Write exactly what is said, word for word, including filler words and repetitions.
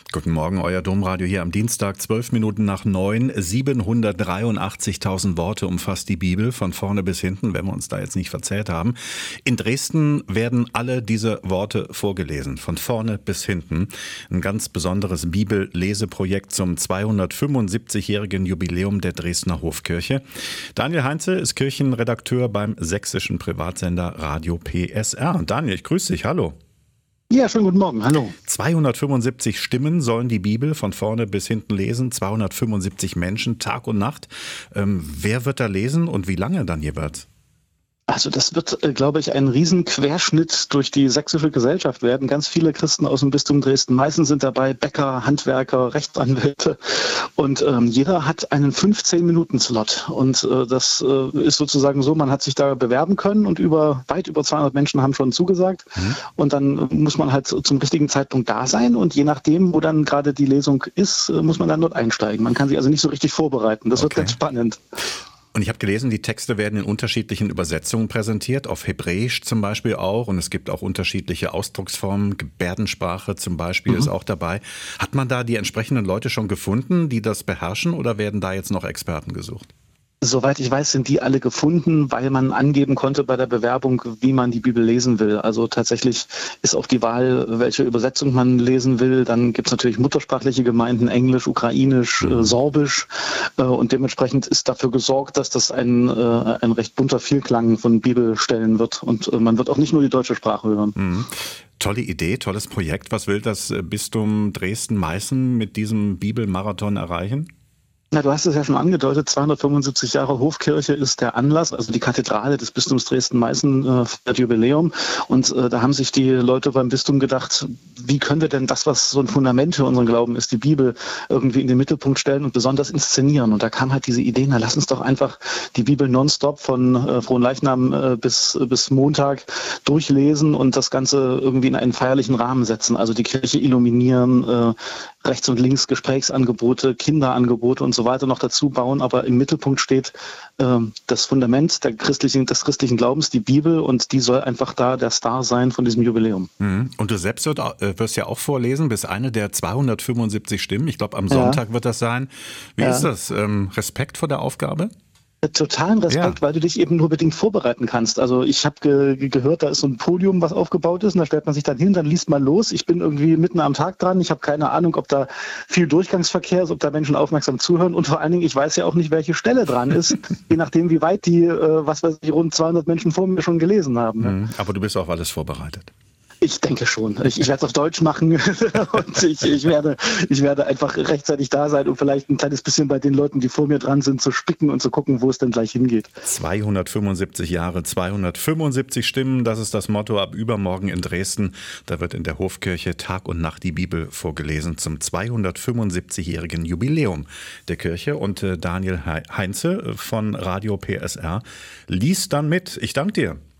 Guten Morgen, euer Domradio hier am Dienstag, zwölf Minuten nach neun. siebenhundertdreiundachtzigtausend Worte umfasst die Bibel, von vorne bis hinten, wenn wir uns da jetzt nicht verzählt haben. In Dresden werden alle diese Worte vorgelesen, von vorne bis hinten. Ein ganz besonderes Bibelleseprojekt zum zweihundertfünfundsiebzigjährigen Jubiläum der Dresdner Hofkirche. Daniel Heinze ist Kirchenredakteur beim sächsischen Privatsender Radio P S R. Daniel, ich grüße dich, hallo. Ja, schönen guten Morgen, hallo. zweihundertfünfundsiebzig Stimmen sollen die Bibel von vorne bis hinten lesen, zweihundertfünfundsiebzig Menschen, Tag und Nacht. Ähm, wer wird da lesen und wie lange dann jeweils? Also das wird, äh, glaube ich, ein Riesenquerschnitt durch die sächsische Gesellschaft werden. Ganz viele Christen aus dem Bistum Dresden-Meißen sind dabei, Bäcker, Handwerker, Rechtsanwälte. Und ähm, jeder hat einen fünfzehn-Minuten-Slot. Und äh, das äh, ist sozusagen so, man hat sich da bewerben können und über weit über zweihundert Menschen haben schon zugesagt. Mhm. Und dann muss man halt zum richtigen Zeitpunkt da sein. Und je nachdem, wo dann gerade die Lesung ist, muss man dann dort einsteigen. Man kann sich also nicht so richtig vorbereiten. Das okay. wird ganz spannend. Und ich habe gelesen, die Texte werden in unterschiedlichen Übersetzungen präsentiert, auf Hebräisch zum Beispiel auch. Und es gibt auch unterschiedliche Ausdrucksformen, Gebärdensprache zum Beispiel mhm. ist auch dabei. Hat man da die entsprechenden Leute schon gefunden, die das beherrschen, oder werden da jetzt noch Experten gesucht? Soweit ich weiß, sind die alle gefunden, weil man angeben konnte bei der Bewerbung, wie man die Bibel lesen will. Also tatsächlich ist auch die Wahl, welche Übersetzung man lesen will. Dann gibt es natürlich muttersprachliche Gemeinden, Englisch, Ukrainisch, äh, Sorbisch. Äh, und dementsprechend ist dafür gesorgt, dass das ein, äh, ein recht bunter Vielklang von Bibelstellen wird. Und äh, man wird auch nicht nur die deutsche Sprache hören. Mhm. Tolle Idee, tolles Projekt. Was will das Bistum Dresden-Meißen mit diesem Bibelmarathon erreichen? Na, du hast es ja schon angedeutet, zweihundertfünfundsiebzig Jahre Hofkirche ist der Anlass, also die Kathedrale des Bistums Dresden-Meißen äh, feiert Jubiläum. Und äh, da haben sich die Leute beim Bistum gedacht, wie können wir denn das, was so ein Fundament für unseren Glauben ist, die Bibel, irgendwie in den Mittelpunkt stellen und besonders inszenieren. Und da kam halt diese Idee, na lass uns doch einfach die Bibel nonstop von äh, Fronleichnam äh, bis, bis Montag durchlesen und das Ganze irgendwie in einen feierlichen Rahmen setzen. Also die Kirche illuminieren, äh, rechts und links Gesprächsangebote, Kinderangebote und so weiter noch dazu bauen, aber im Mittelpunkt steht äh, das Fundament der christlichen, des christlichen Glaubens, die Bibel, und die soll einfach da der Star sein von diesem Jubiläum. Mhm. Und du selbst wird, äh, wirst ja auch vorlesen, bist eine der zweihundertfünfundsiebzig Stimmen, ich glaube am Sonntag ja. wird das sein. Wie ja. ist das? Ähm, Respekt vor der Aufgabe? Totalen Respekt, ja. weil du dich eben nur bedingt vorbereiten kannst. Also ich habe ge- gehört, da ist so ein Podium, was aufgebaut ist, und da stellt man sich dann hin, dann liest man los. Ich bin irgendwie mitten am Tag dran. Ich habe keine Ahnung, ob da viel Durchgangsverkehr ist, ob da Menschen aufmerksam zuhören, und vor allen Dingen, ich weiß ja auch nicht, welche Stelle dran ist, je nachdem, wie weit die, äh, was weiß ich, rund zweihundert Menschen vor mir schon gelesen haben. Mhm. Aber du bist auf alles vorbereitet. Ich denke schon. Ich, ich werde es auf Deutsch machen und ich, ich, werde, ich werde einfach rechtzeitig da sein, um vielleicht ein kleines bisschen bei den Leuten, die vor mir dran sind, zu spicken und zu gucken, wo es denn gleich hingeht. zweihundertfünfundsiebzig Jahre, zweihundertfünfundsiebzig Stimmen, das ist das Motto ab übermorgen in Dresden. Da wird in der Hofkirche Tag und Nacht die Bibel vorgelesen zum zweihundertfünfundsiebzigjährigen Jubiläum der Kirche. Und Daniel Heinze von Radio P S R liest dann mit. Ich danke dir.